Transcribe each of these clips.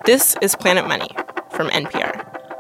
This is Planet Money from NPR.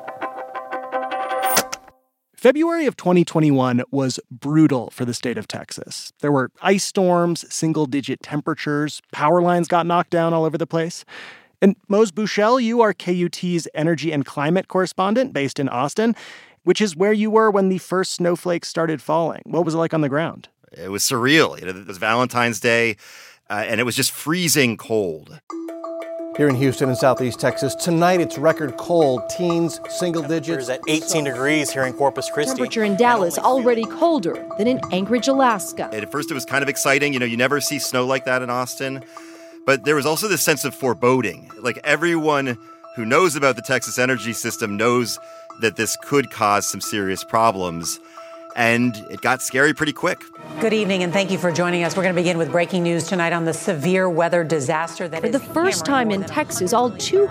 February of 2021 was brutal for the state of Texas. There were ice storms, single-digit temperatures, power lines got knocked down all over the place. And Mose Buchel, you are KUT's energy and climate correspondent based in Austin, which is where you were when the first snowflakes started falling. What was it like on the ground? It was surreal. It was Valentine's Day, and it was just freezing cold. Here in Houston and southeast Texas, tonight it's record cold, teens, single digits. At 18 degrees here in Corpus Christi. Temperature in Dallas already colder than in Anchorage, Alaska. And at first it was kind of exciting. You never see snow like that in Austin. But there was also this sense of foreboding. Like everyone who knows about the Texas energy system knows that this could cause some serious problems. And it got scary pretty quick. Good evening, and thank you for joining us. We're going to begin with breaking news tonight on the severe weather disaster that is for the first time in Texas, all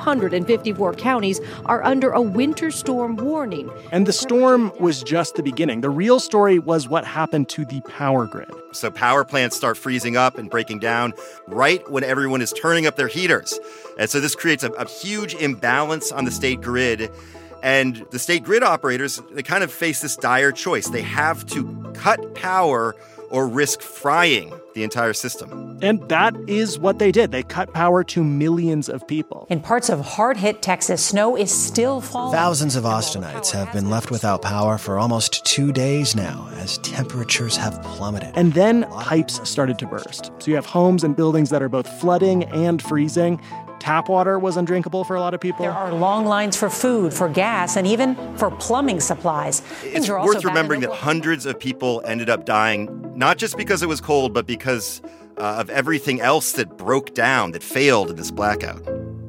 254 counties are under a winter storm warning. And the storm was just the beginning. The real story was what happened to the power grid. So power plants start freezing up and breaking down right when everyone is turning up their heaters. And so this creates a huge imbalance on the state grid. And the state grid operators, they kind of face this dire choice. They have to cut power or risk frying the entire system. And that is what they did. They cut power to millions of people. In parts of hard-hit Texas, snow is still falling. Thousands of Austinites have been left without power for almost 2 days now as temperatures have plummeted. And then pipes started to burst. So you have homes and buildings that are both flooding and freezing. Tap water was undrinkable for a lot of people. There are long lines for food, for gas, and even for plumbing supplies. It's worth remembering that hundreds of people ended up dying, not just because it was cold, but because of everything else that broke down, that failed in this blackout.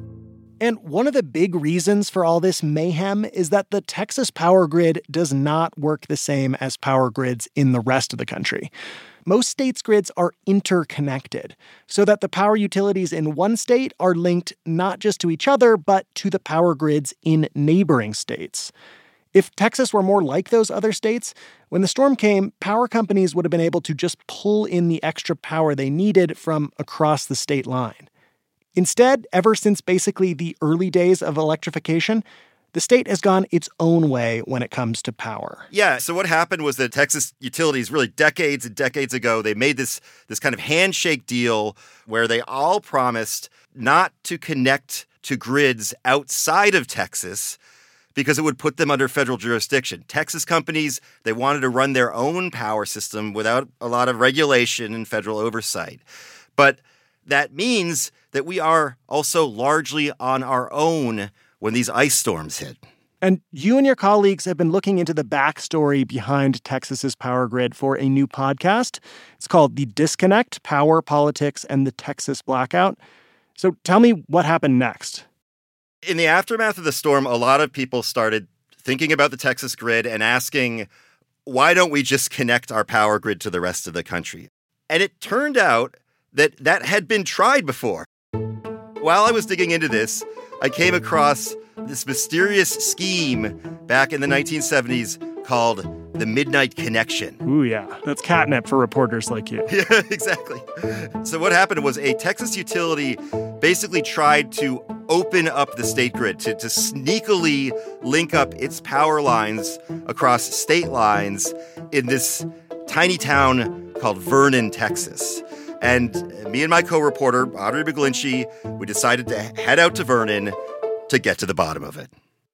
And one of the big reasons for all this mayhem is that the Texas power grid does not work the same as power grids in the rest of the country. Most states' grids are interconnected, so that the power utilities in one state are linked not just to each other, but to the power grids in neighboring states. If Texas were more like those other states, when the storm came, power companies would have been able to just pull in the extra power they needed from across the state line. Instead, ever since basically the early days of electrification, the state has gone its own way when it comes to power. Yeah, so what happened was that Texas utilities, really decades and decades ago, they made this kind of handshake deal where they all promised not to connect to grids outside of Texas because it would put them under federal jurisdiction. Texas companies, they wanted to run their own power system without a lot of regulation and federal oversight. But that means that we are also largely on our own when these ice storms hit. And you and your colleagues have been looking into the backstory behind Texas's power grid for a new podcast. It's called The Disconnect: Power, Politics, and the Texas Blackout. So tell me what happened next. In the aftermath of the storm, a lot of people started thinking about the Texas grid and asking, why don't we just connect our power grid to the rest of the country? And it turned out that had been tried before. While I was digging into this, I came across this mysterious scheme back in the 1970s called the Midnight Connection. Ooh, yeah. That's catnip for reporters like you. Yeah, exactly. So what happened was a Texas utility basically tried to open up the state grid, to sneakily link up its power lines across state lines in this tiny town called Vernon, Texas. And me and my co-reporter, Audrey McGlinchey, we decided to head out to Vernon to get to the bottom of it.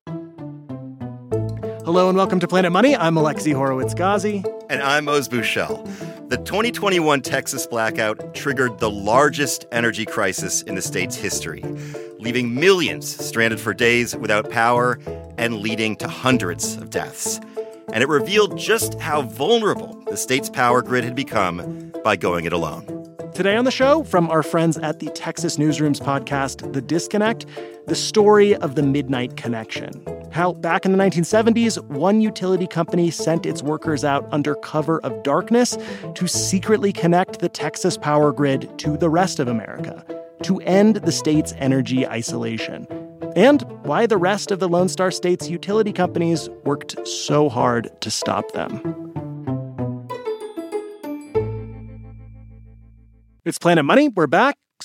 Hello and welcome to Planet Money. I'm Alexi Horowitz-Ghazi. And I'm Mose Buchel. The 2021 Texas blackout triggered the largest energy crisis in the state's history, leaving millions stranded for days without power and leading to hundreds of deaths. And it revealed just how vulnerable the state's power grid had become by going it alone. Today on the show, from our friends at the Texas Newsroom's podcast, The Disconnect, the story of the Midnight Connection. How back in the 1970s, one utility company sent its workers out under cover of darkness to secretly connect the Texas power grid to the rest of America, to end the state's energy isolation. And why the rest of the Lone Star State's utility companies worked so hard to stop them. It's Planet Money. We're back.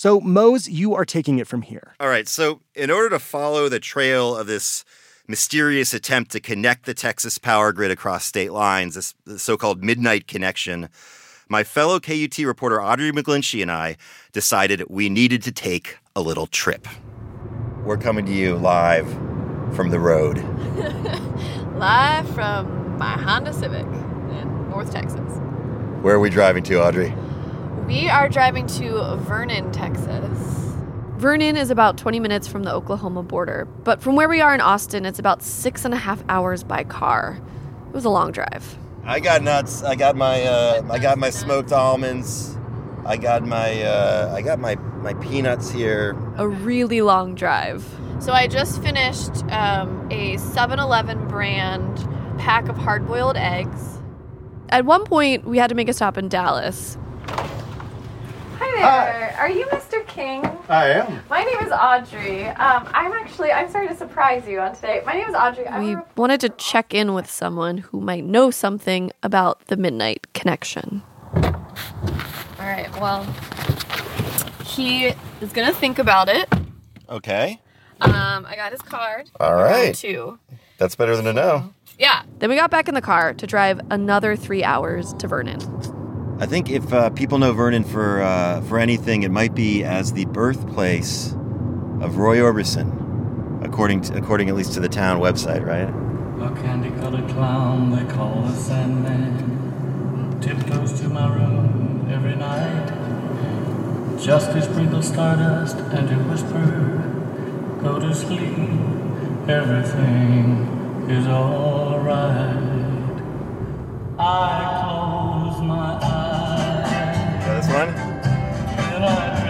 So, Mose, you are taking it from here. All right, so in order to follow the trail of this mysterious attempt to connect the Texas power grid across state lines, this so-called midnight connection, my fellow KUT reporter Audrey McGlinchey and I decided we needed to take a little trip. We're coming to you live from the road. Live from my Honda Civic in North Texas. Where are we driving to, Audrey? We are driving to Vernon, Texas. Vernon is about 20 minutes from the Oklahoma border, but from where we are in Austin, it's about 6.5 hours by car. It was a long drive. I got nuts. I got my smoked almonds. I got my peanuts here. A really long drive. So I just finished a 7-Eleven brand pack of hard-boiled eggs. At one point, we had to make a stop in Dallas. Hi there. Hi. Are you Mr. King? I am. My name is Audrey. I'm sorry to surprise you on today. My name is Audrey. We wanted to check in with someone who might know something about the Midnight Connection. All right, well, he is going to think about it. Okay. I got his card. All right. Too. That's better than a no. Yeah. Then we got back in the car to drive another 3 hours to Vernon. I think if people know Vernon for anything, it might be as the birthplace of Roy Orbison, according at least to the town website, right? A candy-colored clown they call the Sandman tiptoes to my room every night, just to sprinkle stardust and to whisper, "Go to sleep, everything is all right." I close my eyes. This one? And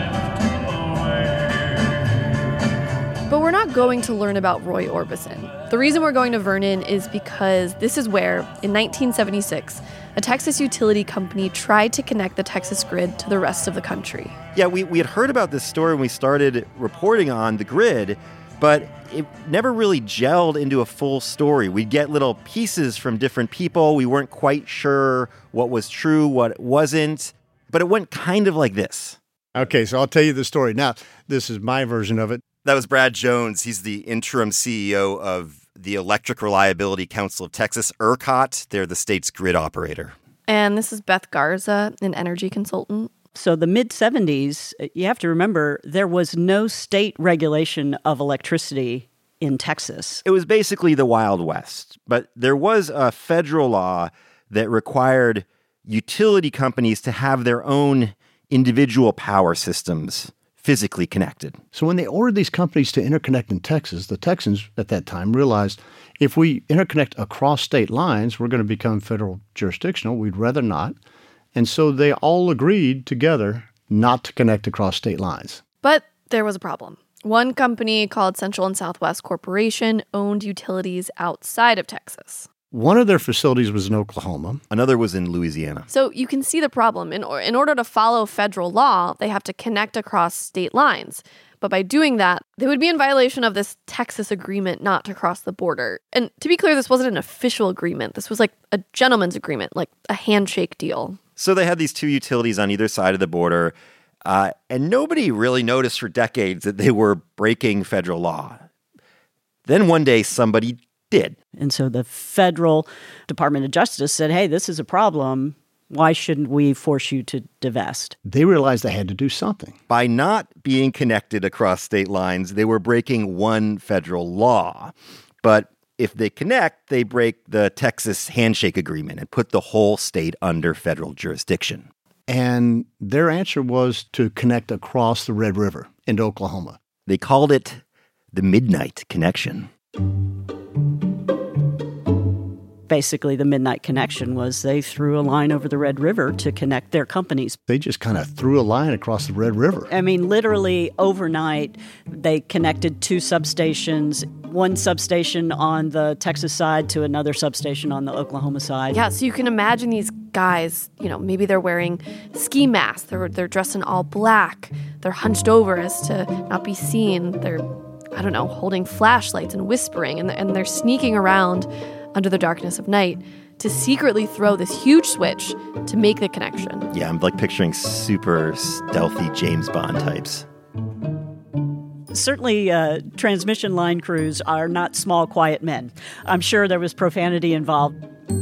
I drift away. But we're not going to learn about Roy Orbison. The reason we're going to Vernon is because this is where, in 1976, a Texas utility company tried to connect the Texas grid to the rest of the country. Yeah, we had heard about this story when we started reporting on the grid, but it never really gelled into a full story. We'd get little pieces from different people. We weren't quite sure what was true, what wasn't, but it went kind of like this. Okay, so I'll tell you the story. Now, this is my version of it. That was Brad Jones. He's the interim CEO of the Electric Reliability Council of Texas, ERCOT. They're the state's grid operator. And this is Beth Garza, an energy consultant. So the mid-'70s, you have to remember, there was no state regulation of electricity in Texas. It was basically the Wild West, but there was a federal law that required utility companies to have their own individual power systems physically connected. So when they ordered these companies to interconnect in Texas, the Texans at that time realized if we interconnect across state lines, we're going to become federal jurisdictional. We'd rather not. And so they all agreed together not to connect across state lines. But there was a problem. One company called Central and Southwest Corporation owned utilities outside of Texas. One of their facilities was in Oklahoma. Another was in Louisiana. So you can see the problem. In order to follow federal law, they have to connect across state lines. But by doing that, they would be in violation of this Texas agreement not to cross the border. And to be clear, this wasn't an official agreement. This was like a gentleman's agreement, like a handshake deal. So they had these two utilities on either side of the border, and nobody really noticed for decades that they were breaking federal law. Then one day, somebody did. And so the federal Department of Justice said, hey, this is a problem. Why shouldn't we force you to divest? They realized they had to do something. By not being connected across state lines, they were breaking one federal law. But if they connect, they break the Texas handshake agreement and put the whole state under federal jurisdiction. And their answer was to connect across the Red River into Oklahoma. They called it the Midnight Connection. Basically, the Midnight Connection was they threw a line over the Red River to connect their companies. They just kind of threw a line across the Red River. I mean, literally overnight, they connected two substations, one substation on the Texas side to another substation on the Oklahoma side. Yeah, so you can imagine these guys, maybe they're wearing ski masks, they're dressed in all black, they're hunched over as to not be seen, they're, holding flashlights and whispering, and they're sneaking around under the darkness of night to secretly throw this huge switch to make the connection. Yeah, I'm like picturing super stealthy James Bond types. Certainly, transmission line crews are not small, quiet men. I'm sure there was profanity involved.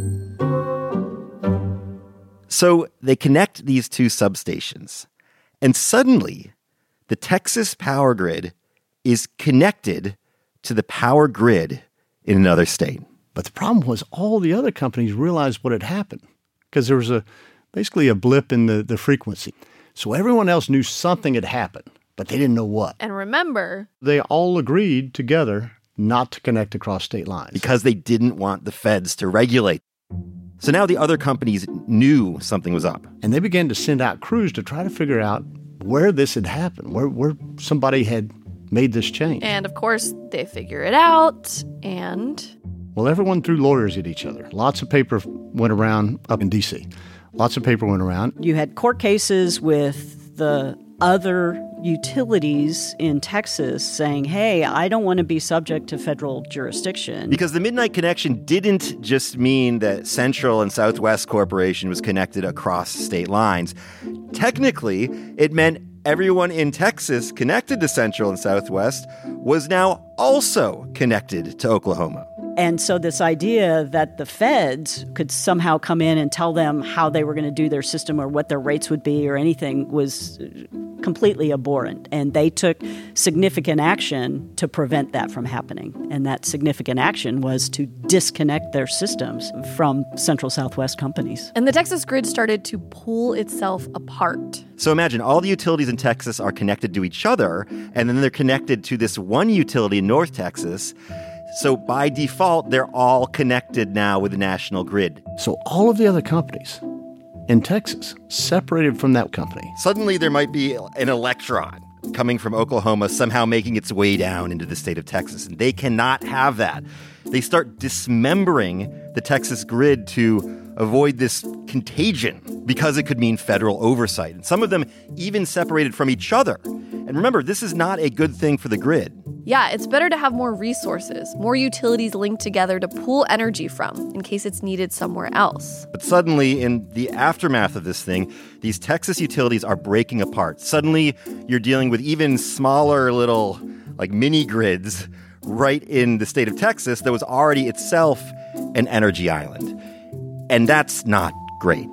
So they connect these two substations, and suddenly the Texas power grid is connected to the power grid in another state. But the problem was all the other companies realized what had happened because there was basically a blip in the frequency. So everyone else knew something had happened, but they didn't know what. And remember, they all agreed together not to connect across state lines. Because they didn't want the feds to regulate. So now the other companies knew something was up. And they began to send out crews to try to figure out where this had happened, where somebody had made this change. And of course, they figure it out, and... Well, everyone threw lawyers at each other. Lots of paper went around up in D.C. Lots of paper went around. You had court cases with the other utilities in Texas saying, hey, I don't want to be subject to federal jurisdiction. Because the Midnight Connection didn't just mean that Central and Southwest Corporation was connected across state lines. Technically, it meant everyone in Texas connected to Central and Southwest was now also connected to Oklahoma. And so this idea that the feds could somehow come in and tell them how they were going to do their system or what their rates would be or anything was completely abhorrent. And they took significant action to prevent that from happening. And that significant action was to disconnect their systems from Central Southwest companies. And the Texas grid started to pull itself apart. So imagine all the utilities in Texas are connected to each other, and then they're connected to this one utility in North Texas. So by default, they're all connected now with the national grid. So all of the other companies in Texas separated from that company. Suddenly there might be an electron coming from Oklahoma somehow making its way down into the state of Texas, and they cannot have that. They start dismembering the Texas grid to avoid this contagion because it could mean federal oversight. And some of them even separated from each other. And remember, this is not a good thing for the grid. Yeah, it's better to have more resources, more utilities linked together to pull energy from in case it's needed somewhere else. But suddenly, in the aftermath of this thing, these Texas utilities are breaking apart. Suddenly, you're dealing with even smaller little, like, mini grids right in the state of Texas that was already itself an energy island. And that's not great.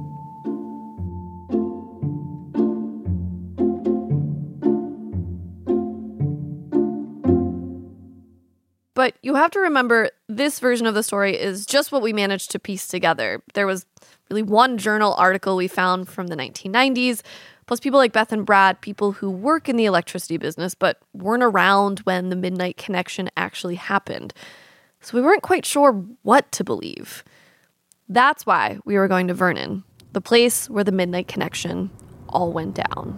But you have to remember, this version of the story is just what we managed to piece together. There was really one journal article we found from the 1990s, plus people like Beth and Brad, people who work in the electricity business but weren't around when the Midnight Connection actually happened. So we weren't quite sure what to believe. That's why we were going to Vernon, the place where the Midnight Connection all went down.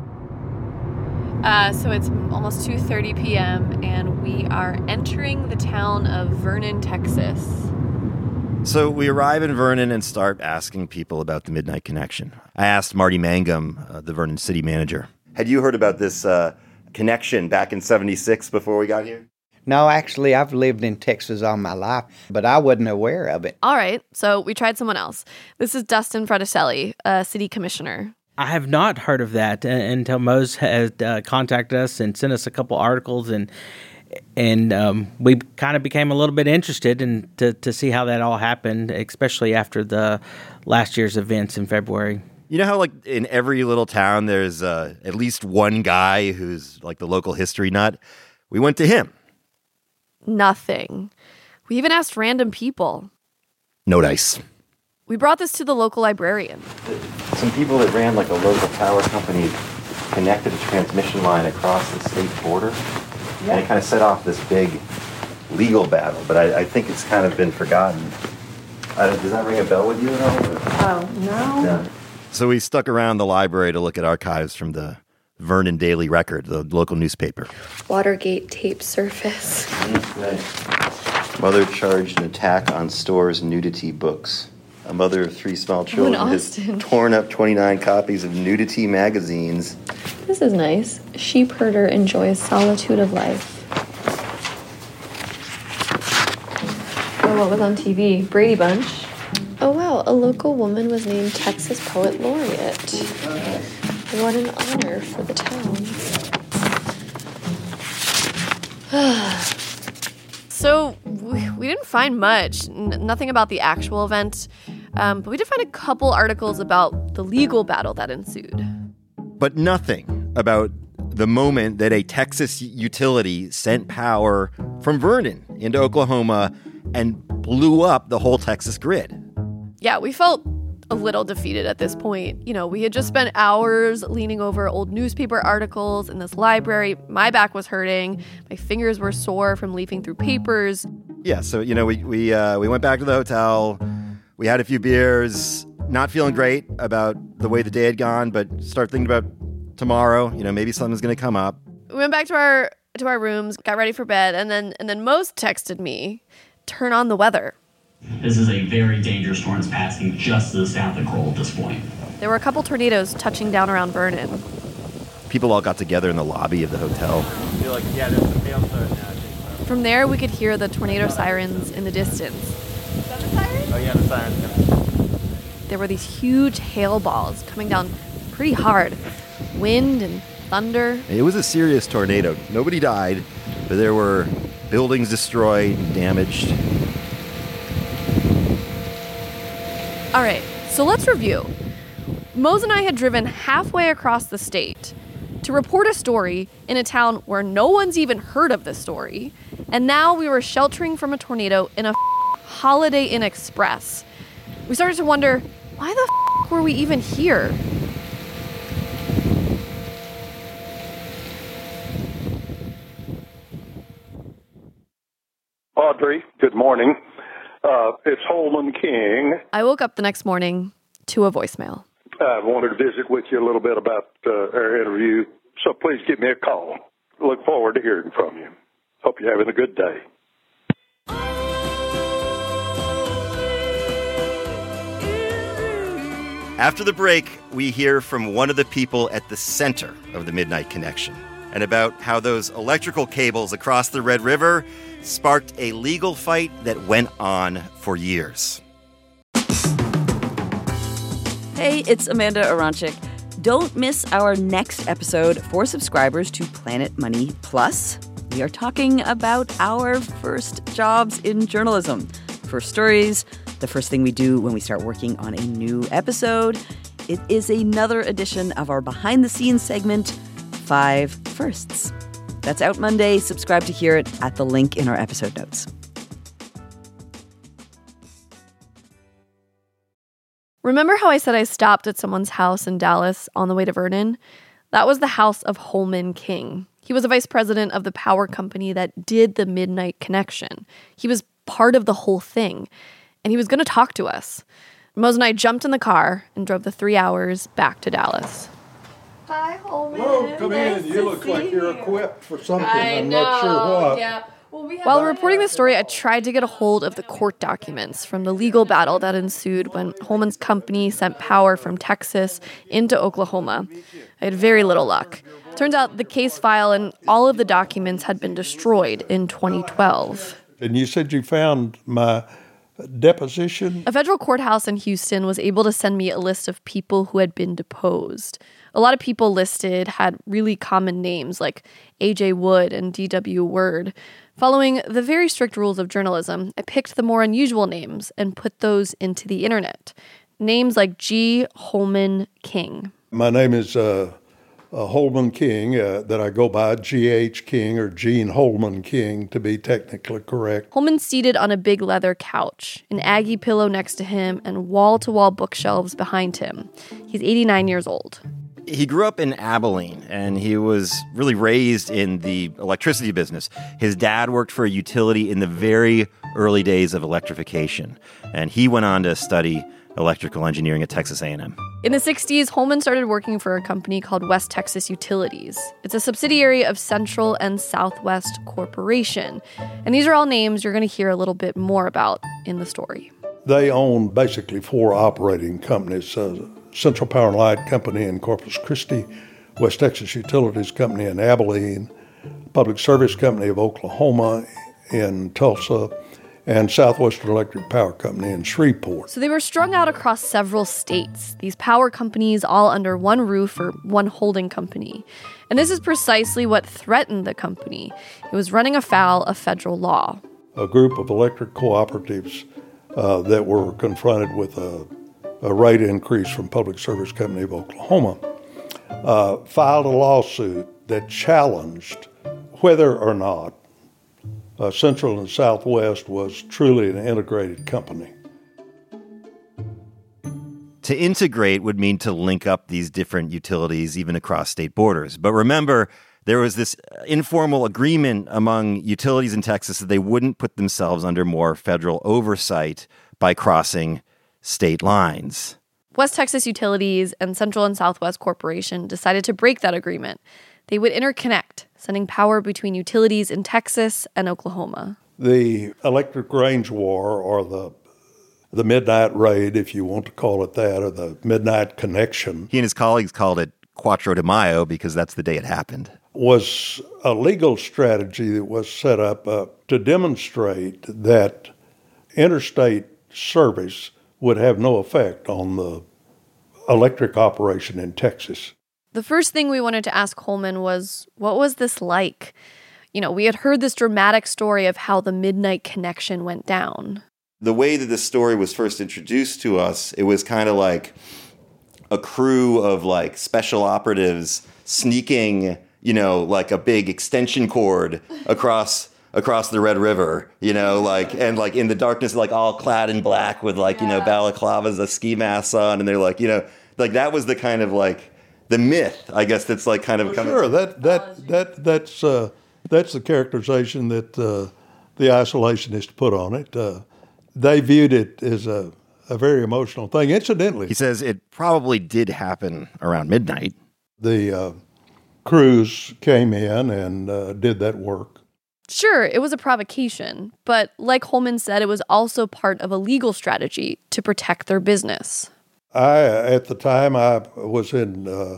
So it's almost 2:30 p.m. and we are entering the town of Vernon, Texas. So we arrive in Vernon and start asking people about the Midnight Connection. I asked Marty Mangum, the Vernon city manager. Had you heard about this connection back in 76 before we got here? No, actually, I've lived in Texas all my life, but I wasn't aware of it. All right, so we tried someone else. This is Dustin Fraticelli, a city commissioner. I have not heard of that until Mose had contacted us and sent us a couple articles, and we kind of became a little bit interested to see how that all happened, especially after the last year's events in February. You know how, like, in every little town there's at least one guy who's like the local history nut? We went to him. Nothing. We even asked random people. No dice. We brought this to the local librarian. Some people that ran like a local power company connected a transmission line across the state border. Yeah. And it kind of set off this big legal battle, but I think it's kind of been forgotten. Does that ring a bell with you at all? Oh, no. Yeah. So we stuck around the library to look at archives from the Vernon Daily Record, the local newspaper. Watergate tape surface. Right. Mother charged an attack on store's nudity books. A mother of 3 small children has torn up 29 copies of nudity magazines. This is nice. Sheep herder enjoys solitude of life. Oh, what was on TV? Brady Bunch. Oh, wow. A local woman was named Texas Poet Laureate. What an honor for the town. So we didn't find much, nothing about the actual event, but we did find a couple articles about the legal battle that ensued. But nothing about the moment that a Texas utility sent power from Vernon into Oklahoma and blew up the whole Texas grid. Yeah, we felt a little defeated at this point. You know, we had just spent hours leaning over old newspaper articles in this library. My back was hurting. My fingers were sore from leafing through papers. Yeah, so, you know, we went back to the hotel. We had a few beers, not feeling great about the way the day had gone, but start thinking about tomorrow. You know, maybe something's going to come up. We went back to our rooms, got ready for bed, and then Mose texted me, turn on the weather. This is a very dangerous storm that's passing just to the south of Kroll at this point. There were a couple tornadoes touching down around Vernon. People all got together in the lobby of the hotel. From there, we could hear the tornado sirens in the distance. Is that the siren? Oh, yeah, the siren's There were these huge hail balls coming down pretty hard. Wind and thunder. It was a serious tornado. Nobody died, but there were buildings destroyed, damaged. All right, so let's review. Mose and I had driven halfway across the state to report a story in a town where no one's even heard of this story, and now we were sheltering from a tornado in a Holiday Inn Express. We started to wonder, why the were we even here? Audrey, good morning. It's Holman King. I woke up the next morning to a voicemail. I wanted to visit with you a little bit about our interview, so please give me a call. Look forward to hearing from you. Hope you're having a good day. After the break, we hear from one of the people at the center of the Midnight Connection and about how those electrical cables across the Red River sparked a legal fight that went on for years. Hey, it's Amanda Aronczyk. Don't miss our next episode for subscribers to Planet Money Plus. We are talking about our first jobs in journalism. First stories, the first thing we do when we start working on a new episode. It is another edition of our behind-the-scenes segment, 5 Firsts. That's out Monday. Subscribe to hear it at the link in our episode notes. Remember how I said I stopped at someone's house in Dallas on the way to Vernon? That was the house of Holman King. He was a vice president of the power company that did the Midnight Connection. He was part of the whole thing, and he was going to talk to us. Mose and I jumped in the car and drove the 3 hours back to Dallas. Hi, Holman. Whoa, come in. You look like you're equipped for something. I'm not sure what. Yeah. While reporting this story, I tried to get a hold of the court documents from the legal battle that ensued when Holman's company sent power from Texas into Oklahoma. I had very little luck. Turns out the case file and all of the documents had been destroyed in 2012. And you said you found my deposition? A federal courthouse in Houston was able to send me a list of people who had been deposed. A lot of people listed had really common names like A.J. Wood and D.W. Word. Following the very strict rules of journalism, I picked the more unusual names and put those into the internet. Names like G. Holman King. My name is Holman King, that I go by G.H. King or Gene Holman King to be technically correct. Holman's seated on a big leather couch, an Aggie pillow next to him, and wall-to-wall bookshelves behind him. He's 89 years old. He grew up in Abilene, and he was really raised in the electricity business. His dad worked for a utility in the very early days of electrification, and he went on to study electrical engineering at Texas A&M. In the 60s, Holman started working for a company called West Texas Utilities. It's a subsidiary of Central and Southwest Corporation. And these are all names you're going to hear a little bit more about in the story. They own basically 4 operating companies, Central Power and Light Company in Corpus Christi, West Texas Utilities Company in Abilene, Public Service Company of Oklahoma in Tulsa, and Southwestern Electric Power Company in Shreveport. So they were strung out across several states, these power companies all under one roof or one holding company. And this is precisely what threatened the company. It was running afoul of federal law. A group of electric cooperatives that were confronted with a rate increase from Public Service Company of Oklahoma filed a lawsuit that challenged whether or not Central and Southwest was truly an integrated company. To integrate would mean to link up these different utilities even across state borders. But remember, there was this informal agreement among utilities in Texas that they wouldn't put themselves under more federal oversight by crossing state lines. West Texas Utilities and Central and Southwest Corporation decided to break that agreement. They would interconnect, sending power between utilities in Texas and Oklahoma. The electric range war, or the midnight raid, if you want to call it that, or the midnight connection. He and his colleagues called it Cuatro de Mayo because that's the day it happened. Was a legal strategy that was set up to demonstrate that interstate service would have no effect on the electric operation in Texas. The first thing we wanted to ask Holman was, what was this like? You know, we had heard this dramatic story of how the midnight connection went down. The way that this story was first introduced to us, it was kind of like a crew of like special operatives sneaking, you know, like a big extension cord across the Red River, you know, like, and like in the darkness, like all clad in black with like, you know, balaclavas, a ski mask on. And they're like, you know, like that was the kind of like the myth, I guess, that's like kind of coming. Sure, that's the characterization that the isolationists put on it. They viewed it as a very emotional thing. Incidentally, he says it probably did happen around midnight. The crews came in and did that work. Sure, it was a provocation, but like Holman said, it was also part of a legal strategy to protect their business. At the time, I was in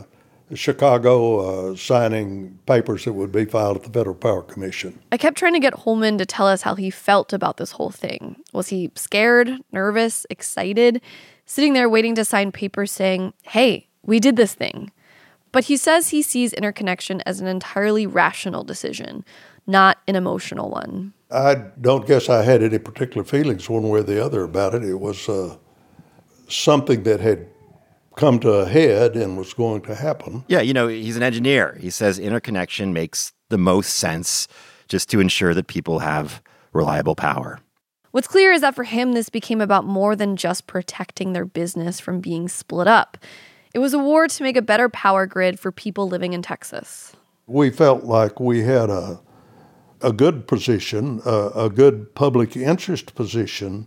Chicago signing papers that would be filed at the Federal Power Commission. I kept trying to get Holman to tell us how he felt about this whole thing. Was he scared, nervous, excited? Sitting there waiting to sign papers saying, hey, we did this thing. But he says he sees interconnection as an entirely rational decision, not an emotional one. I don't guess I had any particular feelings one way or the other about it. It was something that had come to a head and was going to happen. Yeah, you know, he's an engineer. He says interconnection makes the most sense just to ensure that people have reliable power. What's clear is that for him, this became about more than just protecting their business from being split up. It was a war to make a better power grid for people living in Texas. We felt like we had a good position, a good public interest position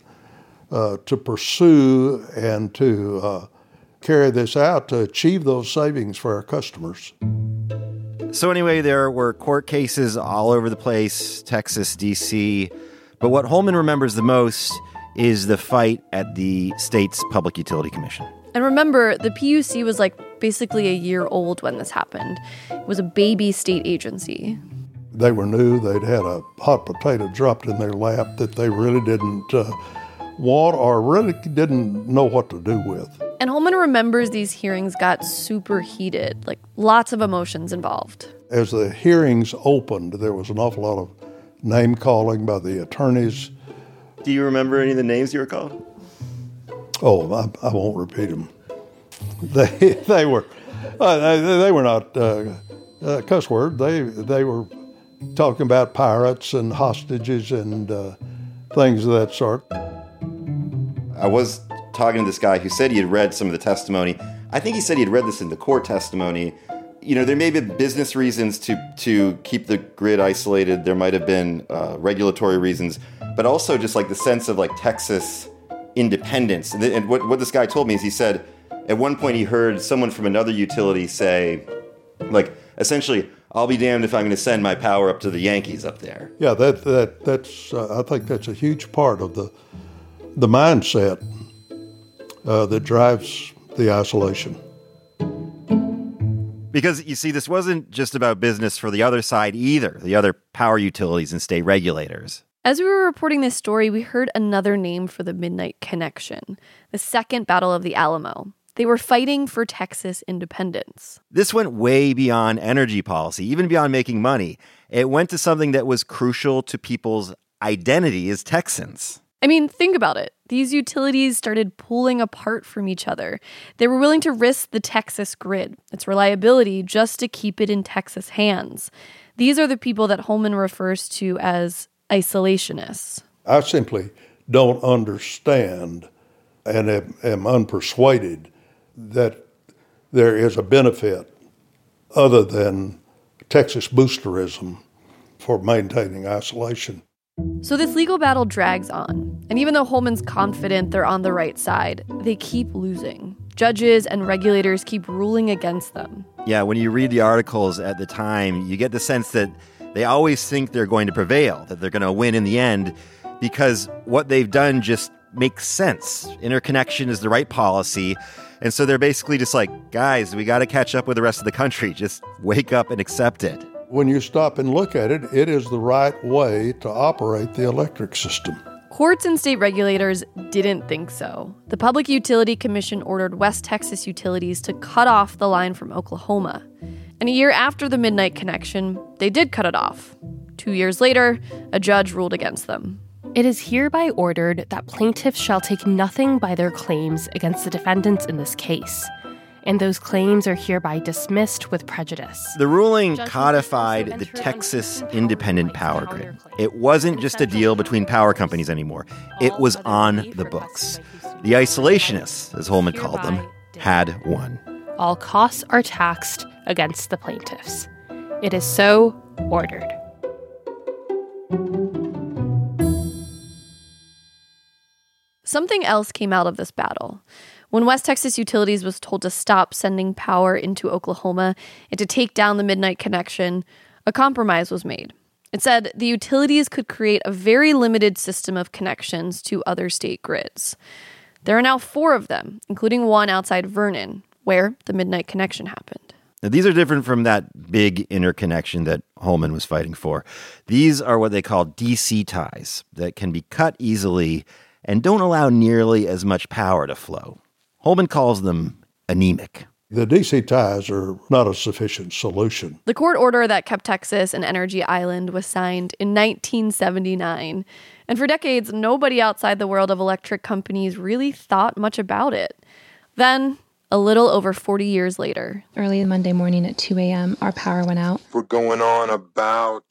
to pursue and to carry this out to achieve those savings for our customers. So anyway, there were court cases all over the place, Texas, D.C., but what Holman remembers the most is the fight at the state's Public Utility Commission. And remember, the PUC was like basically a year old when this happened. It was a baby state agency. They were new. They'd had a hot potato dropped in their lap that they really didn't want or really didn't know what to do with. And Holman remembers these hearings got super heated, like lots of emotions involved. As the hearings opened, there was an awful lot of name-calling by the attorneys. Do you remember any of the names you were called? Oh, I won't repeat them. They were not cuss word. They were talking about pirates and hostages and things of that sort. I was talking to this guy who said he had read some of the testimony. I think he said he had read this in the court testimony. You know, there may have been business reasons to keep the grid isolated. There might have been regulatory reasons, but also just like the sense of like Texas independence. And what this guy told me is he said at one point he heard someone from another utility say, like, essentially, I'll be damned if I'm going to send my power up to the Yankees up there. Yeah, that's I think that's a huge part of the mindset that drives the isolation. Because, you see, this wasn't just about business for the other side either, the other power utilities and state regulators. As we were reporting this story, we heard another name for the Midnight Connection, the Second Battle of the Alamo. They were fighting for Texas independence. This went way beyond energy policy, even beyond making money. It went to something that was crucial to people's identity as Texans. I mean, think about it. These utilities started pulling apart from each other. They were willing to risk the Texas grid, its reliability, just to keep it in Texas hands. These are the people that Holman refers to as isolationists. I simply don't understand and am unpersuaded that there is a benefit other than Texas boosterism for maintaining isolation. So this legal battle drags on. And even though Holman's confident they're on the right side, they keep losing. Judges and regulators keep ruling against them. Yeah, when you read the articles at the time, you get the sense that they always think they're going to prevail, that they're going to win in the end, because what they've done just makes sense. Interconnection is the right policy. And so they're basically just like, guys, we got to catch up with the rest of the country. Just wake up and accept it. When you stop and look at it, it is the right way to operate the electric system. Courts and state regulators didn't think so. The Public Utility Commission ordered West Texas Utilities to cut off the line from Oklahoma. And a year after the Midnight Connection, they did cut it off. 2 years later, a judge ruled against them. It is hereby ordered that plaintiffs shall take nothing by their claims against the defendants in this case, and those claims are hereby dismissed with prejudice. The ruling codified the Texas Independent Power Grid. It wasn't just a deal between power companies anymore. It was on the books. The isolationists, as Holman called them, had won. All costs are taxed against the plaintiffs. It is so ordered. Something else came out of this battle. When West Texas Utilities was told to stop sending power into Oklahoma and to take down the Midnight Connection, a compromise was made. It said the utilities could create a very limited system of connections to other state grids. There are now 4 of them, including one outside Vernon, where the Midnight Connection happened. Now, these are different from that big interconnection that Holman was fighting for. These are what they call DC ties that can be cut easily and don't allow nearly as much power to flow. Holman calls them anemic. The DC ties are not a sufficient solution. The court order that kept Texas an energy island was signed in 1979. And for decades, nobody outside the world of electric companies really thought much about it. Then, a little over 40 years later. Early Monday morning at 2 a.m., our power went out. We're going on about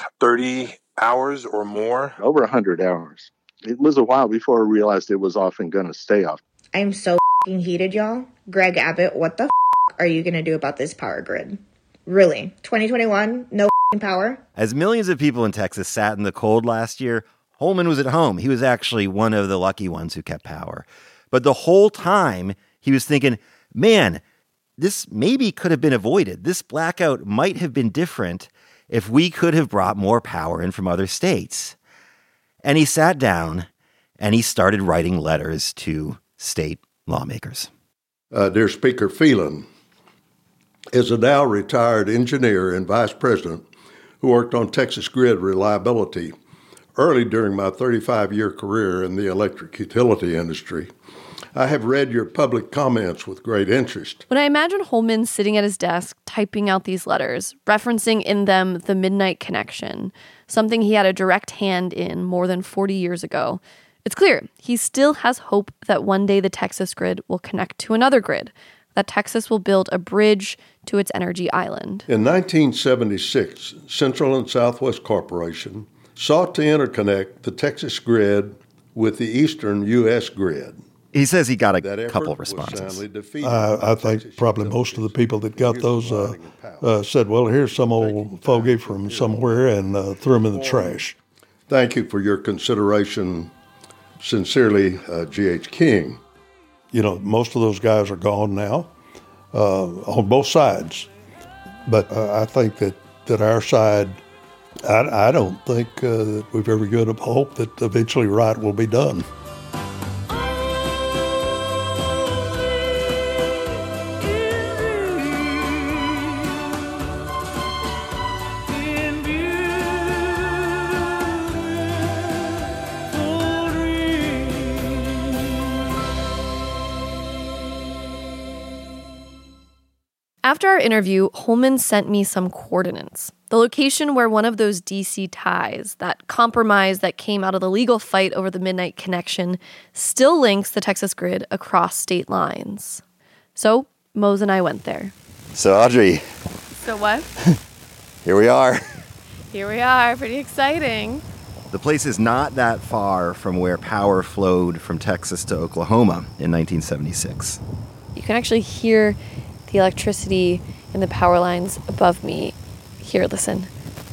30 hours or more. Over 100 hours. It was a while before I realized it was off and going to stay off. I'm so heated, y'all. Greg Abbott, what the are you going to do about this power grid? Really? 2021? No power? As millions of people in Texas sat in the cold last year, Holman was at home. He was actually one of the lucky ones who kept power. But the whole time, he was thinking, man, this maybe could have been avoided. This blackout might have been different if we could have brought more power in from other states. And he sat down and he started writing letters to state lawmakers. Dear Speaker Phelan, as a now retired engineer and vice president who worked on Texas grid reliability early during my 35-year career in the electric utility industry, I have read your public comments with great interest. When I imagine Holman sitting at his desk typing out these letters, referencing in them the Midnight Connection, something he had a direct hand in more than 40 years ago, it's clear he still has hope that one day the Texas grid will connect to another grid, that Texas will build a bridge to its energy island. In 1976, Central and Southwest Corporation sought to interconnect the Texas grid with the eastern U.S. grid. He says he got a couple responses. I think probably most of the people that got those said, well, here's some old fogey from somewhere, and threw them in the trash. Thank you for your consideration. Sincerely, G.H. King. You know, most of those guys are gone now on both sides. But I think that our side, I don't think that we've ever given up hope that eventually right will be done. after our interview, Holman sent me some coordinates. The location where one of those DC ties, that compromise that came out of the legal fight over the Midnight Connection, still links the Texas grid across state lines. So Mose and I went there. So Audrey. So what? Here we are. Here we are. Pretty exciting. The place is not that far from where power flowed from Texas to Oklahoma in 1976. You can actually hear the electricity in the power lines above me. Here, listen.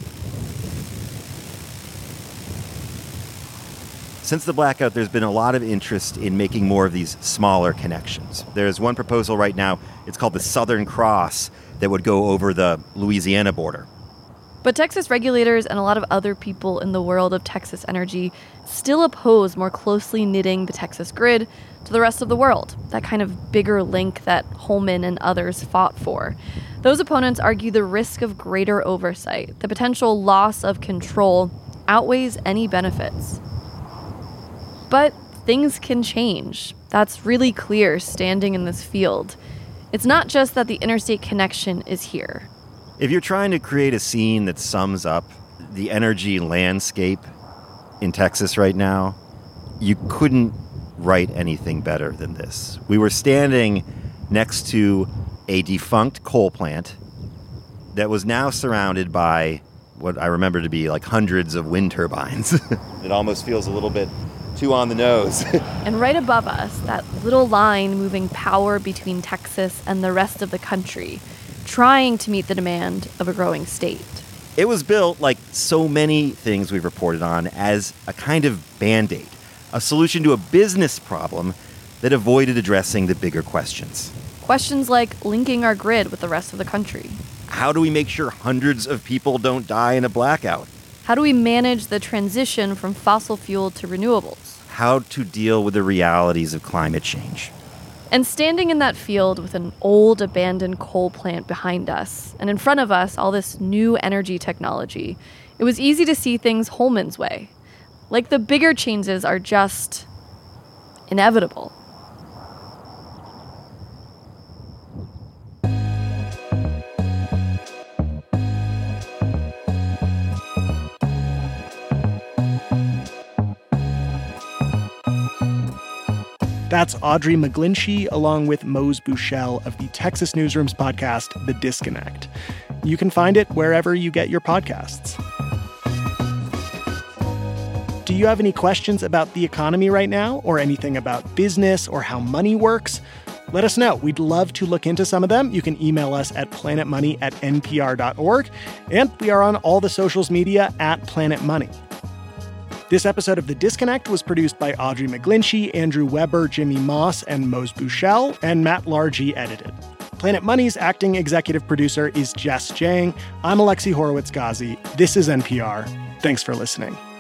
Since the blackout, there's been a lot of interest in making more of these smaller connections. There's one proposal right now, it's called the Southern Cross, that would go over the Louisiana border. But Texas regulators and a lot of other people in the world of Texas energy still oppose more closely knitting the Texas grid to the rest of the world, that kind of bigger link that Holman and others fought for. Those opponents argue the risk of greater oversight, the potential loss of control, outweighs any benefits. But things can change. That's really clear standing in this field. It's not just that the interstate connection is here. If you're trying to create a scene that sums up the energy landscape in Texas right now, you couldn't write anything better than this. We were standing next to a defunct coal plant that was now surrounded by what I remember to be like hundreds of wind turbines. It almost feels a little bit too on the nose. And right above us, that little line moving power between Texas and the rest of the country, trying to meet the demand of a growing state. It was built, like so many things we've reported on, as a kind of Band-Aid, a solution to a business problem that avoided addressing the bigger questions. Questions like linking our grid with the rest of the country. How do we make sure hundreds of people don't die in a blackout? How do we manage the transition from fossil fuel to renewables? How to deal with the realities of climate change. And standing in that field with an old abandoned coal plant behind us, and in front of us all this new energy technology, it was easy to see things Holman's way. Like the bigger changes are just inevitable. That's Audrey McGlinchey, along with Mose Buchel of the Texas Newsroom's podcast, The Disconnect. You can find it wherever you get your podcasts. Do you have any questions about the economy right now, or anything about business or how money works? Let us know. We'd love to look into some of them. You can email us at planetmoney@npr.org, and we are on all the socials media at Planet Money. This episode of The Disconnect was produced by Audrey McGlinchey, Andrew Weber, Jimmy Moss, and Mose Buchel, and Matt Largy edited. Planet Money's acting executive producer is Jess Jang. I'm Alexi Horowitz-Ghazi. This is NPR. Thanks for listening.